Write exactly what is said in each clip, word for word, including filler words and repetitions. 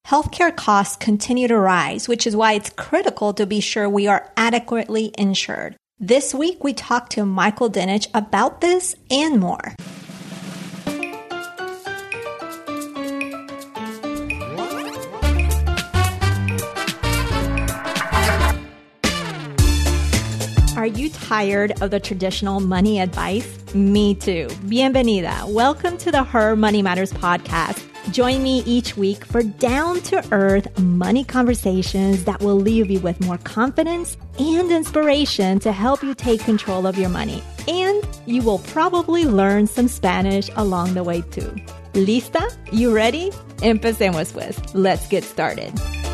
healthcare costs continue to rise, which is why it's critical to be sure we are adequately insured. This week, we talked to Michael Dinich about this and more. Are you tired of the traditional money advice? Me too. Bienvenida. Welcome to the Her Money Matters podcast. Join me each week for down-to-earth money conversations that will leave you with more confidence and inspiration to help you take control of your money. And you will probably learn some Spanish along the way too. ¿Lista? You ready? Empecemos pues. Let's get started.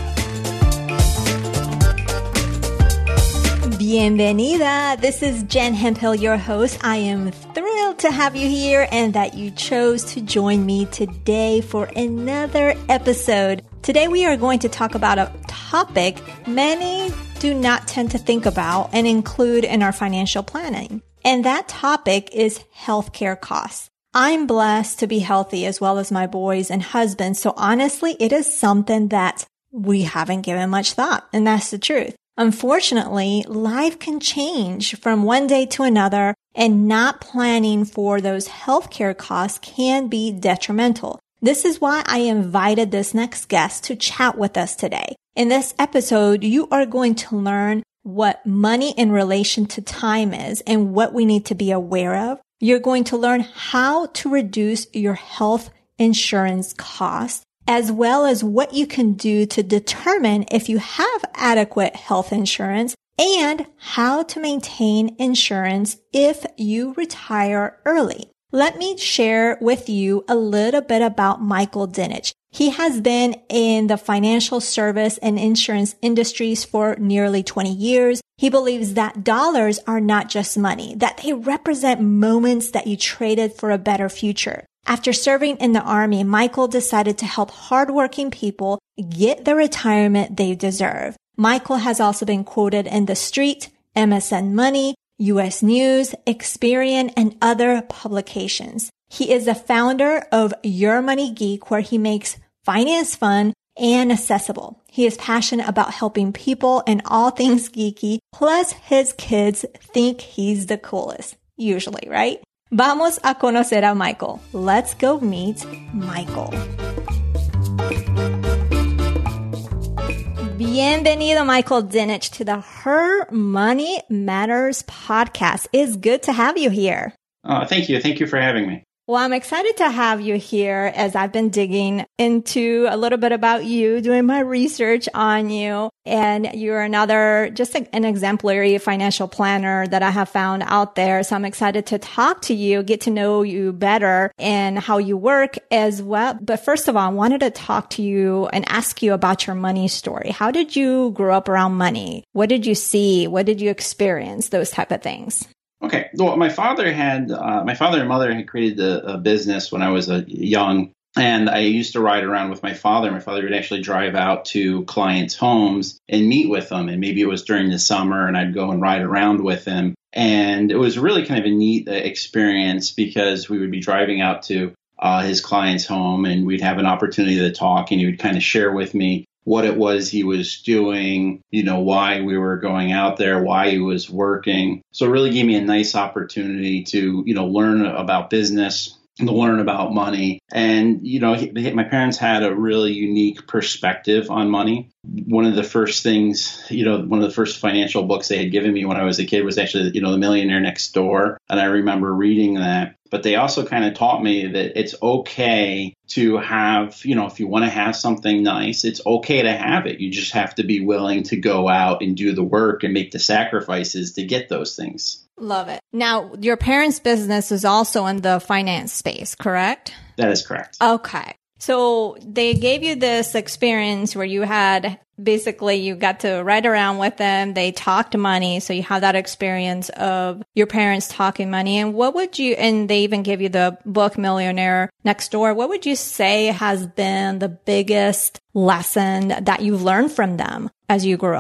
Bienvenida. This is Jen Hemphill, your host. I am thrilled to have you here and that you chose to join me today for another episode. Today we are going to talk about a topic many do not tend to think about and include in our financial planning. And that topic is healthcare costs. I'm blessed to be healthy as well as my boys and husband. So honestly, it is something that we haven't given much thought. And that's the truth. Unfortunately, life can change from one day to another, and not planning for those healthcare costs can be detrimental. This is why I invited this next guest to chat with us today. In this episode, you are going to learn what money in relation to time is and what we need to be aware of. You're going to learn how to reduce your health insurance costs, as well as what you can do to determine if you have adequate health insurance and how to maintain insurance if you retire early. Let me share with you a little bit about Michael Dinich. He has been in the financial service and insurance industries for nearly twenty years. He believes that dollars are not just money, that they represent moments that you traded for a better future. After serving in the Army, Michael decided to help hardworking people get the retirement they deserve. Michael has also been quoted in The Street, M S N Money, U S News, Experian, and other publications. He is the founder of Your Money Geek, where he makes finance fun and accessible. He is passionate about helping people and all things geeky, plus his kids think he's the coolest. Usually, right? Vamos a conocer a Michael. Let's go meet Michael. Bienvenido, Michael Dinich, to the Her Money Matters podcast. It's good to have you here. Oh, thank you. Thank you for having me. Well, I'm excited to have you here as I've been digging into a little bit about you, doing my research on you. And you're another, just an exemplary financial planner that I have found out there. So I'm excited to talk to you, get to know you better and how you work as well. But first of all, I wanted to talk to you and ask you about your money story. How did you grow up around money? What did you see? What did you experience? Those type of things. Okay. Well, my father had, uh, my father and mother had created a, a business when I was a young, and I used to ride around with my father. My father would actually drive out to clients' homes and meet with them. And maybe it was during the summer and I'd go and ride around with him. And it was really kind of a neat experience because we would be driving out to uh, his client's home and we'd have an opportunity to talk, and he would kind of share with me what it was he was doing, you know, why we were going out there, why he was working. So it really gave me a nice opportunity to, you know, learn about business, to learn about money. And, you know, he, my parents had a really unique perspective on money. One of the first things, you know, one of the first financial books they had given me when I was a kid was actually, you know, The Millionaire Next Door. And I remember reading that. But they also kind of taught me that it's okay to have, you know, if you want to have something nice, it's okay to have it. You just have to be willing to go out and do the work and make the sacrifices to get those things. Love it. Now, your parents' business is also in the finance space, correct? That is correct. Okay. So they gave you this experience where you had basically you got to ride around with them. They talked money. So you have that experience of your parents talking money. And what would you, and they even give you the book Millionaire Next Door. What would you say has been the biggest lesson that you've learned from them as you grew up?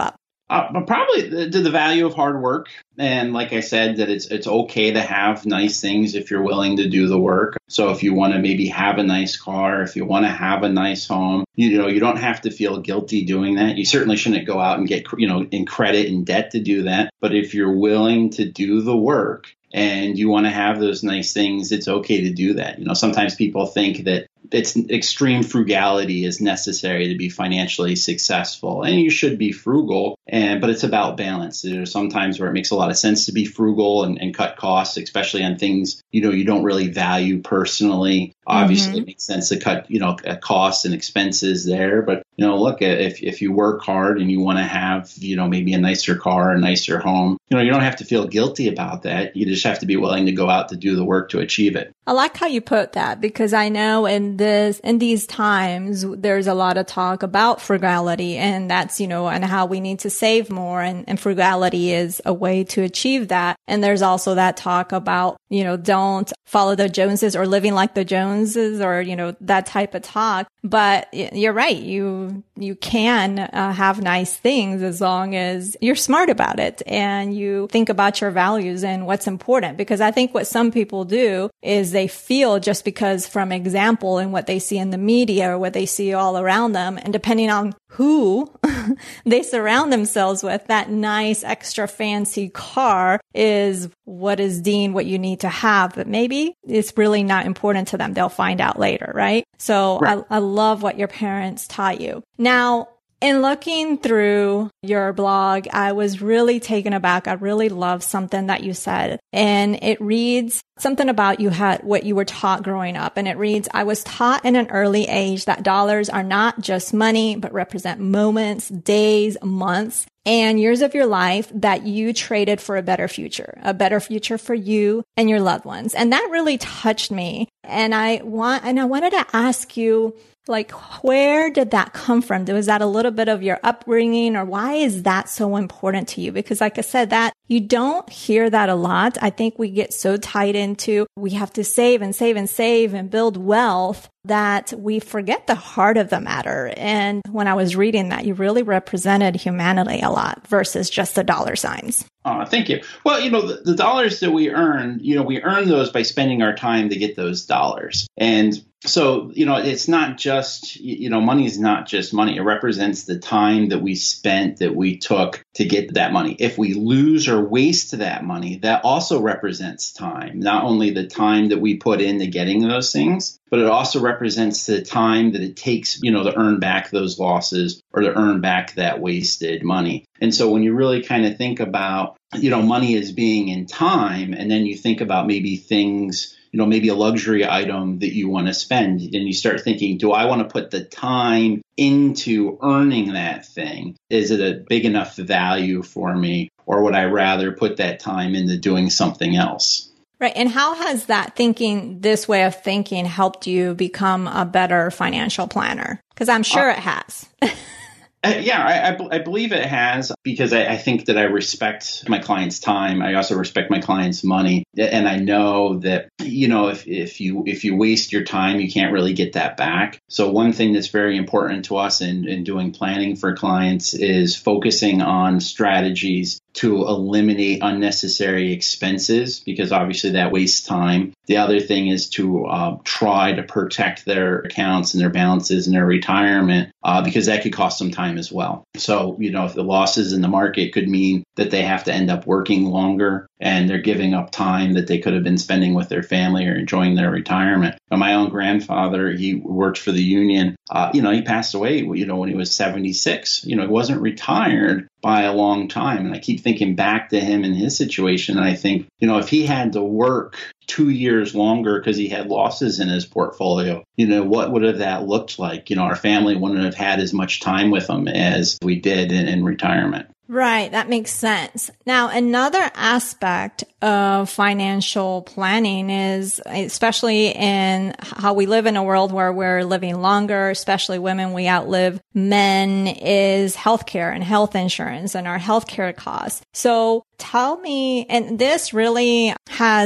Uh, but probably the, the value of hard work. And like I said, that it's it's okay to have nice things if you're willing to do the work. So if you want to maybe have a nice car, if you want to have a nice home, you know, you don't have to feel guilty doing that. You certainly shouldn't go out and get, you know, in credit and debt to do that. But if you're willing to do the work and you want to have those nice things, it's okay to do that. You know, sometimes people think that it's extreme frugality is necessary to be financially successful, and you should be frugal. And but it's about balance. There's sometimes where it makes a lot of sense to be frugal and, and cut costs, especially on things you know you don't really value personally. Obviously, mm-hmm. It makes sense to cut you know costs and expenses there. But you know, look, if if you work hard and you want to have you know maybe a nicer car, a nicer home, you know you don't have to feel guilty about that. You just have to be willing to go out to do the work to achieve it. I like how you put that, because I know in this, in these times, there's a lot of talk about frugality, and that's, you know, and how we need to save more, and, and frugality is a way to achieve that. And there's also that talk about, you know, don't follow the Joneses or living like the Joneses, or, you know, that type of talk. But you're right. You, you can uh, have nice things as long as you're smart about it and you think about your values and what's important. Because I think what some people do is they feel just because from example and what they see in the media or what they see all around them, and depending on who they surround themselves with, that nice extra fancy car is what is deemed what you need to have. But maybe it's really not important to them. They'll find out later, right? So right. I, I love what your parents taught you. Now, in looking through your blog, I was really taken aback. I really love something that you said. And it reads something about you had what you were taught growing up. And it reads, I was taught in an early age that dollars are not just money, but represent moments, days, months, and years of your life that you traded for a better future, a better future for you and your loved ones. And that really touched me. And I want, and I wanted to ask you, like, where did that come from? Was that a little bit of your upbringing, or why is that so important to you? Because like I said, that you don't hear that a lot. I think we get so tied into, we have to save and save and save and build wealth that we forget the heart of the matter. And when I was reading that, you really represented humanity a lot versus just the dollar signs. Oh, thank you. Well, you know, the, the dollars that we earn, you know, we earn those by spending our time to get those dollars. And so, you know, it's not just, you know, money is not just money. It represents the time that we spent, that we took to get that money. If we lose or waste that money, that also represents time. Not only the time that we put into getting those things, but it also represents the time that it takes, you know, to earn back those losses or to earn back that wasted money. And so when you really kind of think about, you know, money as being in time, and then you think about maybe things, you know, maybe a luxury item that you want to spend, and you start thinking, do I want to put the time into earning that thing? Is it a big enough value for me? Or would I rather put that time into doing something else? Right. And how has that thinking, this way of thinking, helped you become a better financial planner? Because I'm sure uh, it has. Uh, yeah, I, I, I believe it has, because I, I think that I respect my client's time. I also respect my client's money. And I know that, you know, if, if you if you waste your time, you can't really get that back. So one thing that's very important to us in, in doing planning for clients is focusing on strategies to eliminate unnecessary expenses, because obviously that wastes time. The other thing is to uh, try to protect their accounts and their balances and their retirement, uh, because that could cost them time as well. So, you know, if the losses in the market could mean that they have to end up working longer and they're giving up time that they could have been spending with their family or enjoying their retirement. Now, my own grandfather, he worked for the union. Uh, you know, he passed away, you know, when he was seventy-six. You know, he wasn't retired by a long time. And I keep thinking back to him and his situation. And I think, you know, if he had to work two years longer because he had losses in his portfolio, you know, what would have that looked like? You know, our family wouldn't have had as much time with him as we did in, in retirement. Right. That makes sense. Now, another aspect of financial planning is, especially in how we live in a world where we're living longer, especially women, we outlive men, is healthcare and health insurance and our healthcare costs. So tell me, and this really has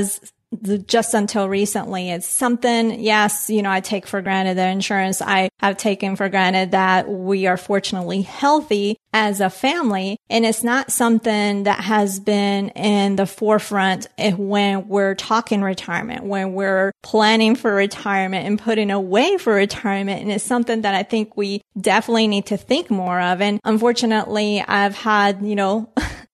just until recently. It's something, yes, you know, I take for granted the insurance. I have taken for granted that we are fortunately healthy as a family. And it's not something that has been in the forefront when we're talking retirement, when we're planning for retirement and putting away for retirement. And it's something that I think we definitely need to think more of. And unfortunately, I've had, you know,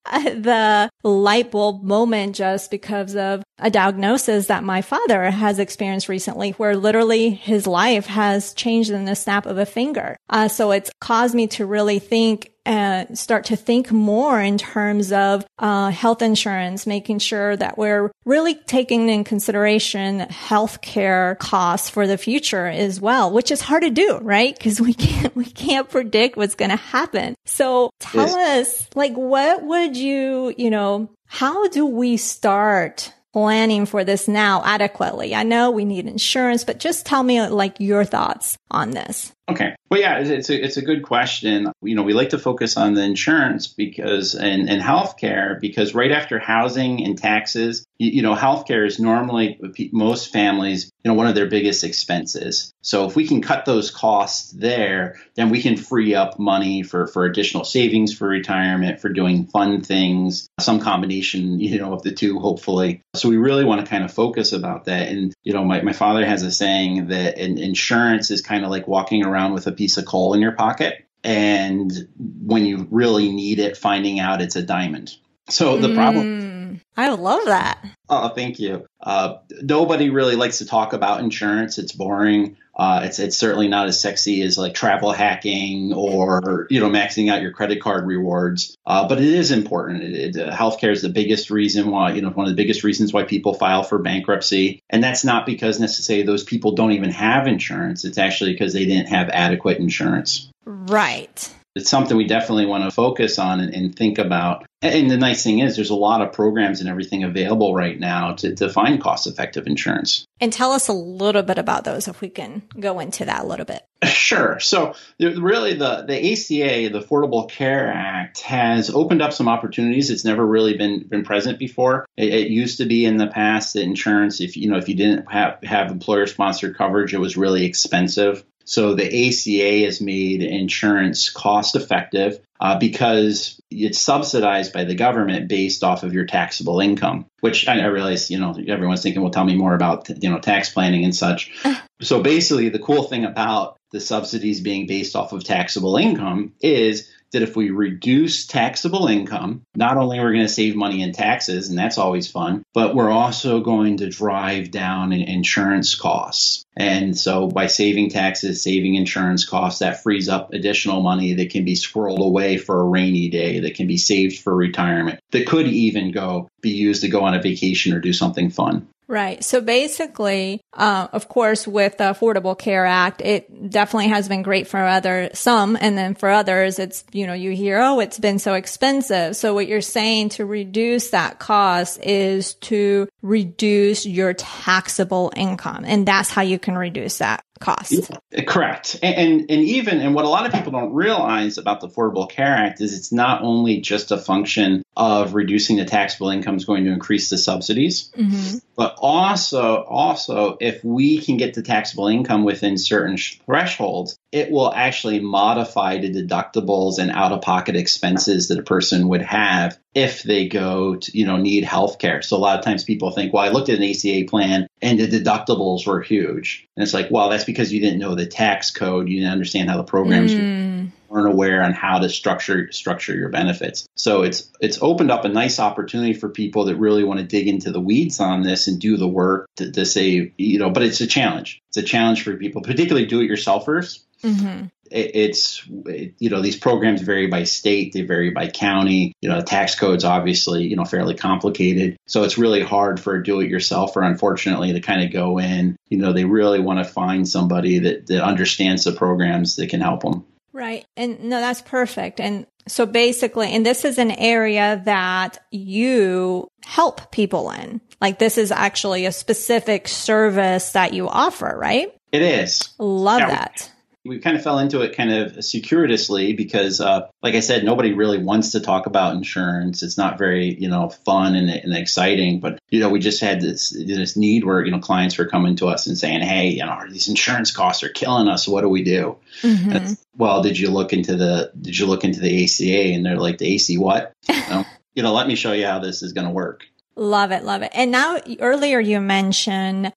the light bulb moment just because of a diagnosis that my father has experienced recently, where literally his life has changed in the snap of a finger. Uh, so it's caused me to really think and uh, start to think more in terms of uh health insurance, making sure that we're really taking in consideration healthcare costs for the future as well, which is hard to do, right? Because we can't we can't predict what's going to happen. So tell yes. us, like, what would you, you know, how do we start planning for this now adequately? I know we need insurance, but just tell me like your thoughts on this. Okay. Well, yeah, it's a, it's a good question. You know, we like to focus on the insurance because, and, and healthcare, because right after housing and taxes, you, you know, healthcare is normally most families, you know, one of their biggest expenses. So if we can cut those costs there, then we can free up money for, for additional savings for retirement, for doing fun things, some combination, you know, of the two, hopefully. So we really want to kind of focus about that. And, you know, my, my father has a saying that in, insurance is kind of like walking around with a piece of coal in your pocket, and when you really need it, finding out it's a diamond. So the mm, problem... I love that. Oh, thank you. Uh, nobody really likes to talk about insurance. It's boring. Uh, it's it's certainly not as sexy as like travel hacking or, you know, maxing out your credit card rewards. Uh, but it is important. It, it, healthcare is the biggest reason why, you know, one of the biggest reasons why people file for bankruptcy. And that's not because necessarily those people don't even have insurance. It's actually because they didn't have adequate insurance. Right. It's something we definitely want to focus on and, and think about. And the nice thing is there's a lot of programs and everything available right now to, to find cost-effective insurance. And tell us a little bit about those, if we can go into that a little bit. Sure. So really the, the A C A, the Affordable Care Act, has opened up some opportunities. It's never really been, been present before. It, it used to be in the past that insurance, if you know, if you didn't have, have employer-sponsored coverage, it was really expensive. So the A C A has made insurance cost effective uh, because it's subsidized by the government based off of your taxable income, which I, I realize, you know, everyone's thinking, well, tell me more about, you know, tax planning and such. So basically, the cool thing about the subsidies being based off of taxable income is that if we reduce taxable income, not only are we going to save money in taxes, and that's always fun, but we're also going to drive down in insurance costs. And so by saving taxes, saving insurance costs, that frees up additional money that can be squirreled away for a rainy day, that can be saved for retirement, that could even go be used to go on a vacation or do something fun. Right. So basically, uh, of course, with the Affordable Care Act, it definitely has been great for other some. And then for others, it's, you know, you hear, oh, it's been so expensive. So what you're saying to reduce that cost is to reduce your taxable income. And that's how you can reduce that cost. Yeah, correct. And, and and even, and what a lot of people don't realize about the Affordable Care Act is it's not only just a function of reducing the taxable income is going to increase the subsidies, mm-hmm. but also, also if we can get the taxable income within certain sh- thresholds, it will actually modify the deductibles and out-of-pocket expenses that a person would have if they go to, you know, need health care. So a lot of times people think, well, I looked at an A C A plan and the deductibles were huge. And it's like, well, that's because you didn't know the tax code. You didn't understand how the programs mm. weren't aware on how to structure structure your benefits. So it's it's opened up a nice opportunity for people that really want to dig into the weeds on this and do the work to, to say, you know, but it's a challenge. It's a challenge for people, particularly do-it-yourselfers. Mm-hmm. It, it's, it, you know, these programs vary by state, they vary by county, you know, tax codes, obviously, you know, fairly complicated. So it's really hard for a do-it-yourselfer, unfortunately, to kind of go in. You know, they really want to find somebody that, that understands the programs that can help them. Right. And no, that's perfect. And so basically, and this is an area that you help people in. Like this is actually a specific service that you offer, right? It is. Love yeah, that. We kind of fell into it kind of circuitously because, uh, like I said, nobody really wants to talk about insurance. It's not very, you know, fun and, and exciting. But, you know, we just had this this need where, you know, clients were coming to us and saying, hey, you know, these insurance costs are killing us. What do we do? Mm-hmm. Well, did you look into the did you look into the A C A? And they're like, the A C what? You know, you know, let me show you how this is going to work. Love it. Love it. And now earlier you mentioned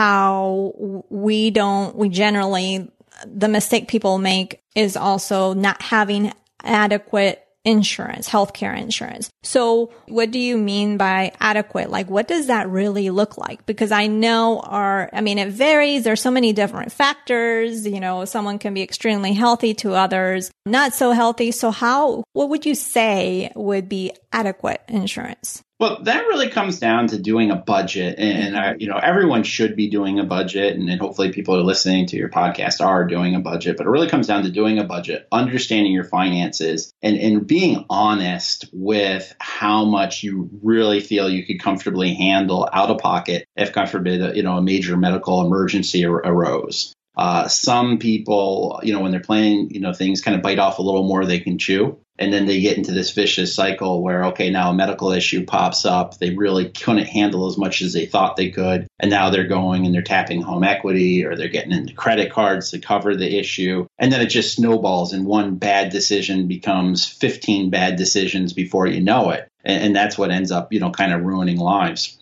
how we don't, we generally, the mistake people make is also not having adequate insurance, healthcare insurance. So what do you mean by adequate? Like, what does that really look like? Because I know our, I mean, it varies. There's so many different factors. You know, someone can be extremely healthy to others, not so healthy. So how, what would you say would be adequate insurance? Well, that really comes down to doing a budget. And, I, you know, everyone should be doing a budget. And, and hopefully people are listening to your podcast are doing a budget. But it really comes down to doing a budget, understanding your finances, and, and being honest with how much you really feel you could comfortably handle out of pocket if, God forbid, you know, a major medical emergency ar- arose. Uh, some people, you know, when they're planning, you know, things kind of bite off a little more they can chew. And then they get into this vicious cycle where, okay, now a medical issue pops up. They really couldn't handle as much as they thought they could. And now they're going and they're tapping home equity or they're getting into credit cards to cover the issue. And then it just snowballs and one bad decision becomes fifteen bad decisions before you know it. And, and that's what ends up, you know, kind of ruining lives.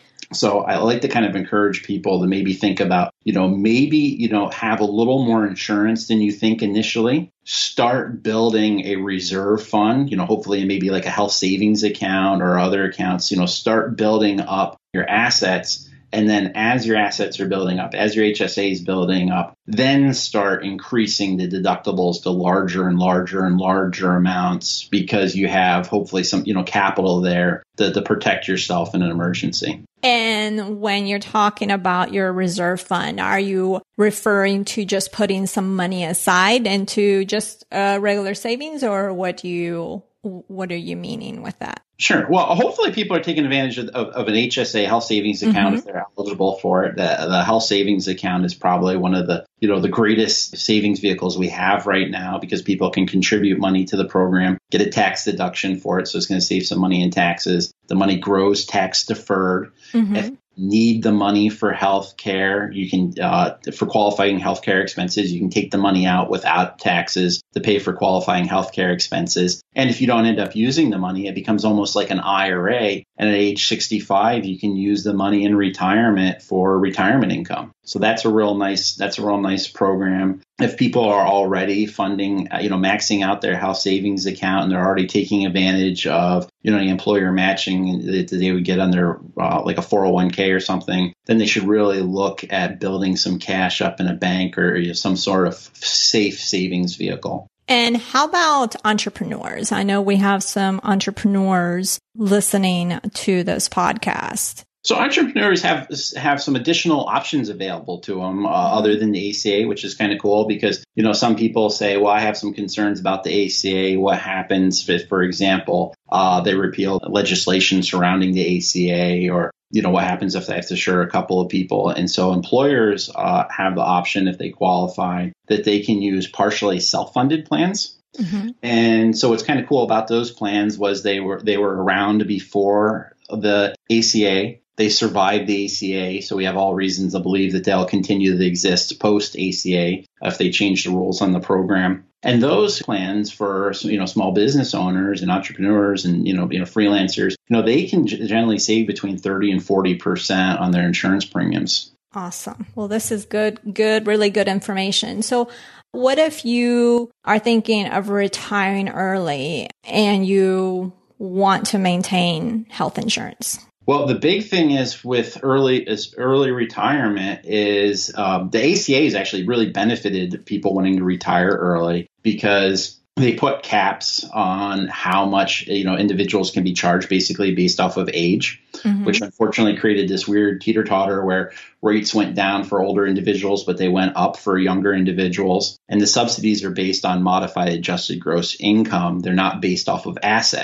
So I like to kind of encourage people to maybe think about, you know, maybe, you know, have a little more insurance than you think initially. Start building a reserve fund, you know, hopefully maybe like a health savings account or other accounts, you know, start building up your assets. And then as your assets are building up, as your H S A is building up, then start increasing the deductibles to larger and larger and larger amounts because you have hopefully some, you know, capital there to, to protect yourself in an emergency. And when you're talking about your reserve fund, are you referring to just putting some money aside into just uh, regular savings, or what do you what are you meaning with that? Sure. Well, hopefully people are taking advantage of, of, of an H S A health savings account mm-hmm. if they're eligible for it. The, the health savings account is probably one of the, you know, the greatest savings vehicles we have right now because people can contribute money to the program, get a tax deduction for it. So it's going to save some money in taxes. The money grows tax deferred. Mm-hmm. If you need the money for health care, you can, uh, for qualifying health care expenses, you can take the money out without taxes to pay for qualifying health care expenses. And if you don't end up using the money, it becomes almost like an I R A. And at age sixty-five, you can use the money in retirement for retirement income. So that's a real nice, that's a real nice program. If people are already funding, you know, maxing out their health savings account and they're already taking advantage of, you know, the employer matching that they would get on their, uh, like a four oh one k or something, then they should really look at building some cash up in a bank or you know, some sort of safe savings vehicle. And how about entrepreneurs? I know we have some entrepreneurs listening to this podcast. So entrepreneurs have have some additional options available to them uh, other than the A C A, which is kind of cool because, you know, some people say, well, I have some concerns about the A C A. What happens if, for example, uh, they repeal legislation surrounding the A C A, or, you know, what happens if they have to insure a couple of people? And so employers uh, have the option, if they qualify, that they can use partially self-funded plans. Mm-hmm. And so what's kind of cool about those plans was they were they were around before the A C A. They survived the A C A, so we have all reasons to believe that they'll continue to exist post-A C A if they change the rules on the program. And those plans for, you know, small business owners and entrepreneurs and, you know, you know, freelancers, you know, they can generally save between thirty and forty percent on their insurance premiums. Awesome. Well, this is good, good, really good information. So what if you are thinking of retiring early and you want to maintain health insurance? Well, the big thing is with early is early retirement is um, the A C A has actually really benefited people wanting to retire early because they put caps on how much, you know, individuals can be charged basically based off of age, mm-hmm. which unfortunately created this weird teeter-totter where rates went down for older individuals, but they went up for younger individuals. And the subsidies are based on modified adjusted gross income. They're not based off of assets.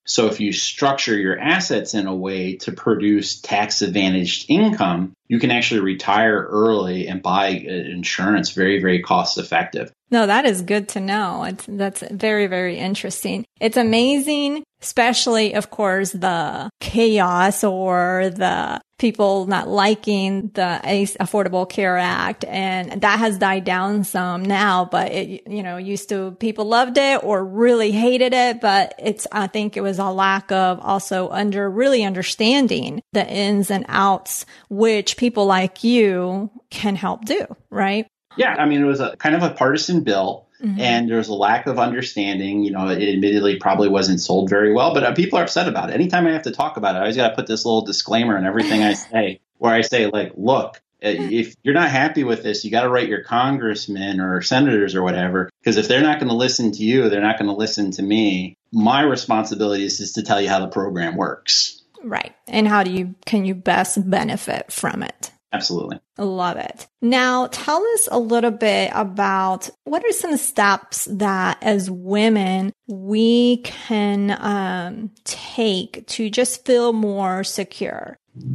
So if you structure your assets in a way to produce tax advantaged income, you can actually retire early and buy insurance very, very cost effective. No, that is good to know. It's, that's very, very interesting. It's amazing, especially, of course, the chaos or the people not liking the Affordable Care Act. And that has died down some now, but it, you know, used to, people loved it or really hated it. But it's, I think it was a lack of also under really understanding the ins and outs, which people like you can help do, right? Yeah, I mean, it was a kind of a partisan bill, mm-hmm. and there was a lack of understanding. You know, it admittedly probably wasn't sold very well, but uh, people are upset about it. Anytime I have to talk about it, I always got to put this little disclaimer in everything I say, where I say, like, look, if you're not happy with this, you got to write your congressmen or senators or whatever, because if they're not going to listen to you, they're not going to listen to me. My responsibility is just to tell you how the program works. Right. And how do you, can you best benefit from it? Absolutely. Love it. Now, tell us a little bit about what are some steps that as women we can um, take to just feel more secure?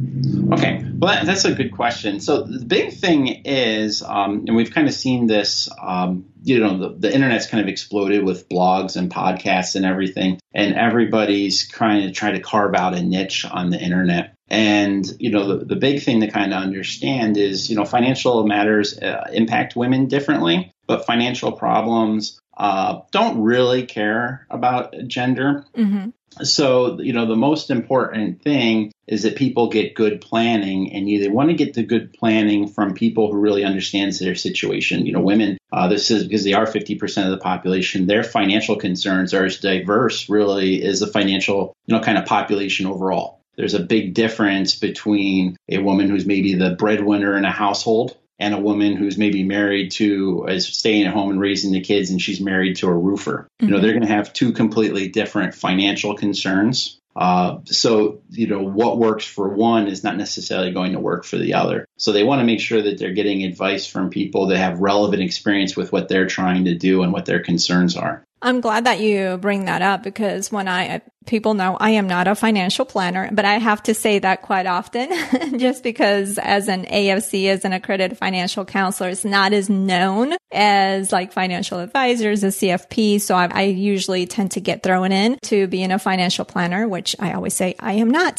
Okay, well, that, that's a good question. So the big thing is, um, and we've kind of seen this, um, you know, the, the internet's kind of exploded with blogs and podcasts and everything, and everybody's trying to try to carve out a niche on the internet. And, you know, the, the big thing to kind of understand is, you know, financial matters uh, impact women differently, but financial problems uh, don't really care about gender. Mm-hmm. So, you know, the most important thing is that people get good planning, and you they want to get the good planning from people who really understands their situation. You know, women, uh, this is because they are fifty percent of the population. Their financial concerns are as diverse, really, as the financial, you know, kind of population overall. There's a big difference between a woman who's maybe the breadwinner in a household and a woman who's maybe married to, is staying at home and raising the kids, and she's married to a roofer. Mm-hmm. You know, they're going to have two completely different financial concerns. Uh, so, you know, what works for one is not necessarily going to work for the other. So they want to make sure that they're getting advice from people that have relevant experience with what they're trying to do and what their concerns are. I'm glad that you bring that up, because when I, people know I am not a financial planner, but I have to say that quite often just because as an A F C, as an accredited financial counselor, it's not as known as like financial advisors, a C F P. So I, I usually tend to get thrown in to being a financial planner, which I always say I am not.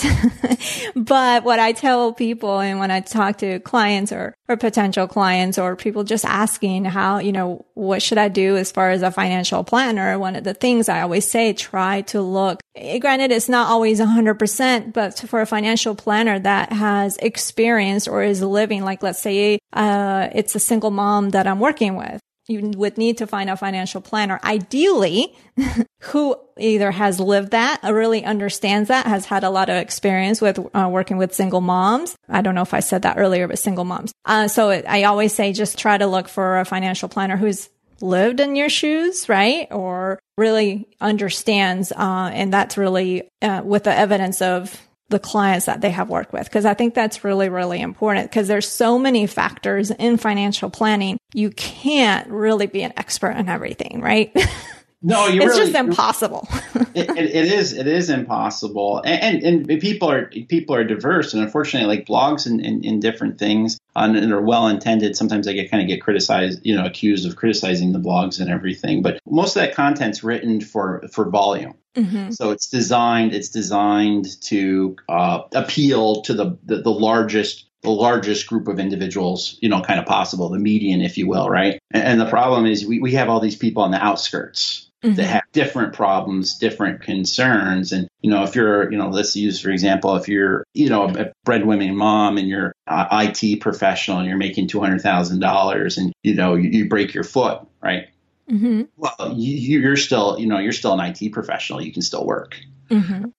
But what I tell people, and when I talk to clients or, or potential clients or people just asking how, you know, what should I do as far as a financial planner? One of the things I always say, try to look, granted, it's not always one hundred percent, but for a financial planner that has experience or is living, like let's say uh it's a single mom that I'm working with, you would need to find a financial planner, ideally, who either has lived that, or really understands that, has had a lot of experience with uh, working with single moms. I don't know if I said that earlier, but single moms. Uh, so it, I always say just try to look for a financial planner who's lived in your shoes, right? Or really understands, uh, and that's really uh, with the evidence of the clients that they have worked with. Because I think that's really, really important, because there's so many factors in financial planning. You can't really be an expert in everything, right? No, you it's really, just impossible. it, it, it is. It is impossible, and, and and people are people are diverse, and unfortunately, like blogs and, and, and different things, um, and are well intended. Sometimes I get kind of get criticized, you know, accused of criticizing the blogs and everything. But most of that content's written for for volume. Mm-hmm. So it's designed. It's designed to uh, appeal to the, the the largest. the largest group of individuals, you know, kind of possible, the median, if you will, right? And, and the problem is we, we have all these people on the outskirts mm-hmm. that have different problems, different concerns. And, you know, if you're, you know, let's use, for example, if you're, you know, a breadwinning mom and you're an I T professional and you're making two hundred thousand dollars and, you know, you, you break your foot, right? Mm-hmm. Well, you, you're still, you know, you're still an I T professional. You can still work. Mm-hmm.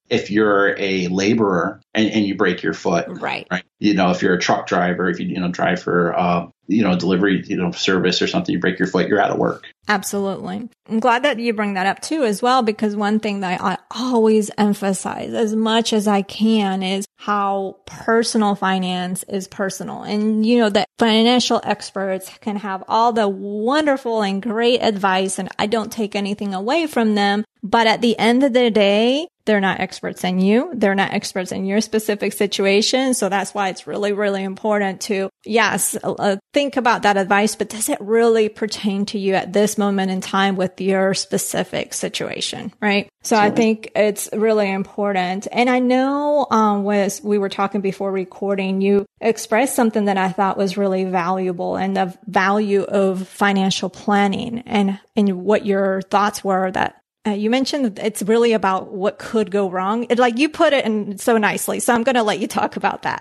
if you're a laborer and, and you break your foot, right. right? You know, if you're a truck driver, if you, you know, drive for, uh, you know, delivery, you know, service or something, you break your foot, you're out of work. Absolutely. I'm glad that you bring that up too as well, because one thing that I always emphasize as much as I can is how personal finance is personal. And you know that financial experts can have all the wonderful and great advice, and I don't take anything away from them. But at the end of the day, they're not experts in you. They're not experts in your specific situation. So that's why it's really, really important to, yes, uh, think about that advice, but does it really pertain to you at this moment in time with your specific situation, right? So Absolutely. I think it's really important. And I know, um, was we were talking before recording, you expressed something that I thought was really valuable, and the value of financial planning, and, and what your thoughts were that Uh, you mentioned it's really about what could go wrong. It, like you put it in so nicely. So I'm going to let you talk about that.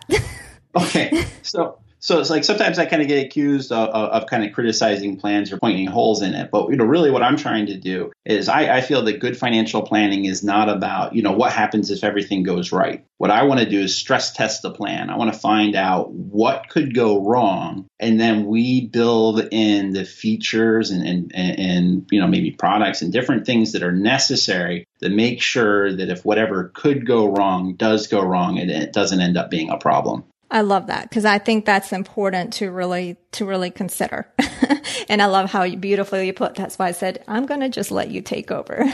Okay. So, so it's like sometimes I kind of get accused of, of, of kind of criticizing plans or pointing holes in it. But, you know, really what I'm trying to do is I, I feel that good financial planning is not about, you know, what happens if everything goes right. What I want to do is stress test the plan. I want to find out what could go wrong. And then we build in the features and, and, and, you know, maybe products and different things that are necessary to make sure that if whatever could go wrong does go wrong, and it doesn't end up being a problem. I love that, because I think that's important to really, to really consider. And I love how you beautifully you put, that's why I said, I'm going to just let you take over.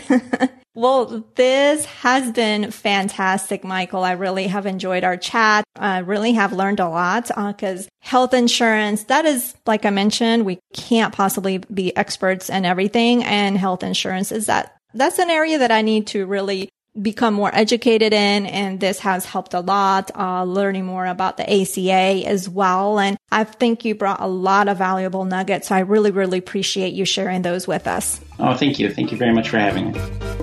Well, this has been fantastic, Michael. I really have enjoyed our chat. I really have learned a lot, because uh, health insurance, that is, like I mentioned, we can't possibly be experts in everything. And health insurance is that, that's an area that I need to really become more educated in. And this has helped a lot, uh, learning more about the A C A as well. And I think you brought a lot of valuable nuggets. So I really, really appreciate you sharing those with us. Oh, thank you. Thank you very much for having me.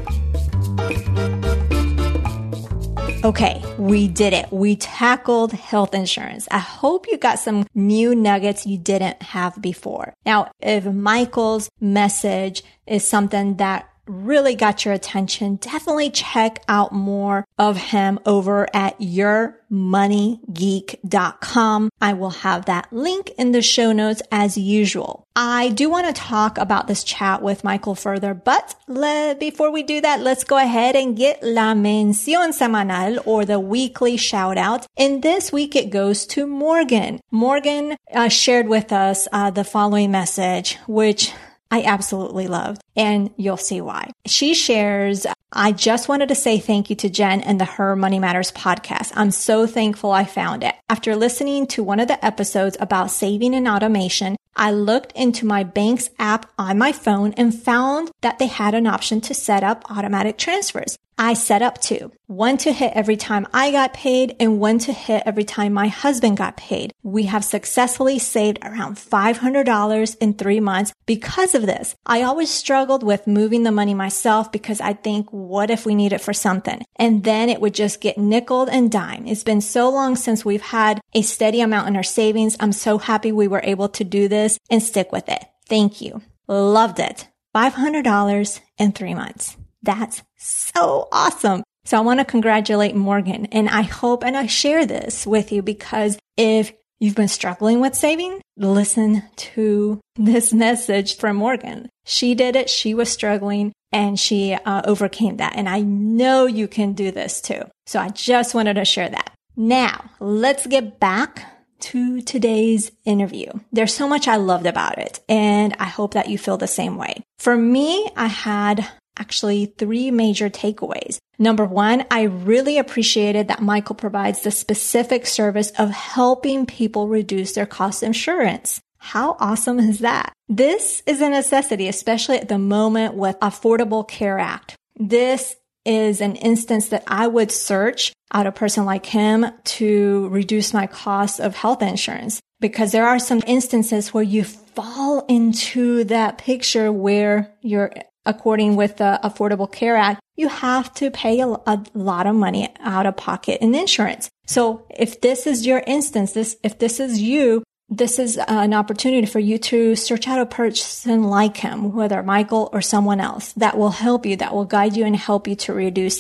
Okay, we did it. We tackled health insurance. I hope you got some new nuggets you didn't have before. Now, if Michael's message is something that really got your attention, definitely check out more of him over at your money geek dot com. I will have that link in the show notes as usual. I do want to talk about this chat with Michael further, but le- before we do that, let's go ahead and get la mención semanal, or the weekly shout out. And this week it goes to Morgan. Morgan uh, shared with us uh, the following message, which I absolutely loved, and you'll see why. She shares, I just wanted to say thank you to Jen and the Her Money Matters podcast. I'm so thankful I found it. After listening to one of the episodes about saving and automation, I looked into my bank's app on my phone and found that they had an option to set up automatic transfers. I set up two, one to hit every time I got paid and one to hit every time my husband got paid. We have successfully saved around five hundred dollars in three months because of this. I always struggled with moving the money myself because I think, what if we need it for something? And then it would just get nickeled and dimed. It's been so long since we've had a steady amount in our savings. I'm so happy we were able to do this and stick with it. Thank you. Loved it. five hundred dollars in three months. That's so awesome. So I want to congratulate Morgan, and I hope and I share this with you because if you've been struggling with saving, listen to this message from Morgan. She did it. She was struggling and she uh, overcame that. And I know you can do this too. So I just wanted to share that. Now let's get back to today's interview. There's so much I loved about it, and I hope that you feel the same way. For me, I had actually three major takeaways. Number one, I really appreciated that Michael provides the specific service of helping people reduce their cost of insurance. How awesome is that? This is a necessity, especially at the moment with Affordable Care Act. This is an instance that I would search out a person like him to reduce my cost of health insurance, because there are some instances where you fall into that picture where you're, according with the Affordable Care Act, you have to pay a, a lot of money out of pocket in insurance. So if this is your instance, this, if this is you, this is an opportunity for you to search out a person like him, whether Michael or someone else, that will help you, that will guide you and help you to reduce that.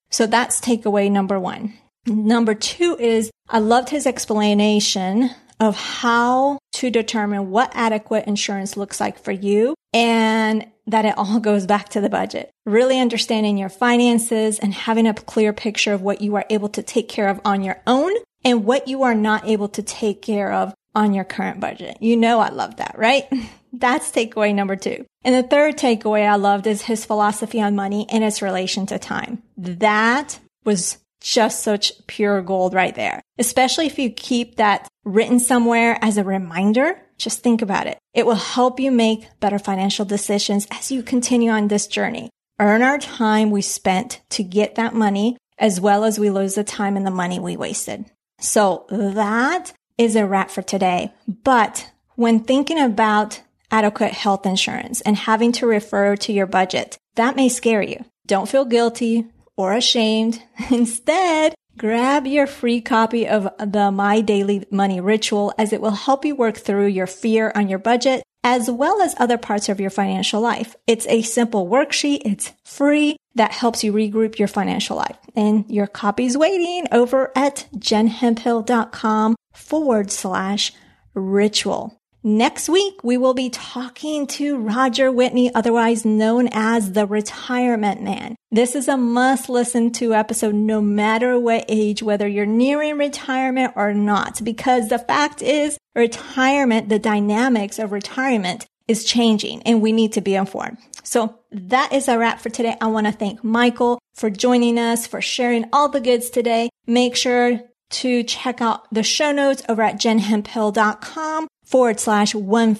So that's takeaway number one. Number two is I loved his explanation of how to determine what adequate insurance looks like for you, and that it all goes back to the budget. Really understanding your finances and having a clear picture of what you are able to take care of on your own and what you are not able to take care of on your current budget. You know I love that, right? That's takeaway number two. And the third takeaway I loved is his philosophy on money and its relation to time. That was just such pure gold right there. Especially if you keep that written somewhere as a reminder, just think about it. It will help you make better financial decisions as you continue on this journey. Earn our time we spent to get that money, as well as we lose the time and the money we wasted. So that is a wrap for today. But when thinking about adequate health insurance and having to refer to your budget, that may scare you. Don't feel guilty or ashamed. Instead, grab your free copy of the My Daily Money Ritual, as it will help you work through your fear on your budget, as well as other parts of your financial life. It's a simple worksheet. It's free that helps you regroup your financial life. And your copy's waiting over at jenhemphill.com forward slash ritual. Next week, we will be talking to Roger Whitney, otherwise known as the Retirement Man. This is a must listen to episode no matter what age, whether you're nearing retirement or not, because the fact is retirement, the dynamics of retirement is changing and we need to be informed. So that is a wrap for today. I want to thank Michael for joining us, for sharing all the goods today. Make sure to check out the show notes over at jenhemphill.com forward slash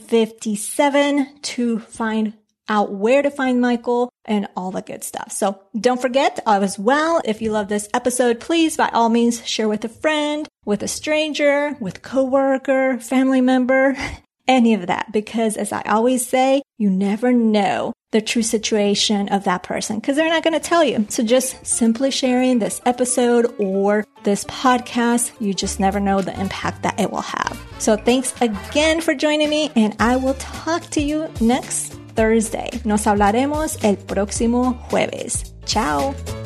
157 to find out where to find Michael and all the good stuff. So don't forget as well, if you love this episode, please by all means share with a friend, with a stranger, with coworker, family member, any of that. Because as I always say, you never know the true situation of that person because they're not going to tell you. So just simply sharing this episode or this podcast, you just never know the impact that it will have. So thanks again for joining me, and I will talk to you next Thursday. Nos hablaremos el próximo jueves. Ciao.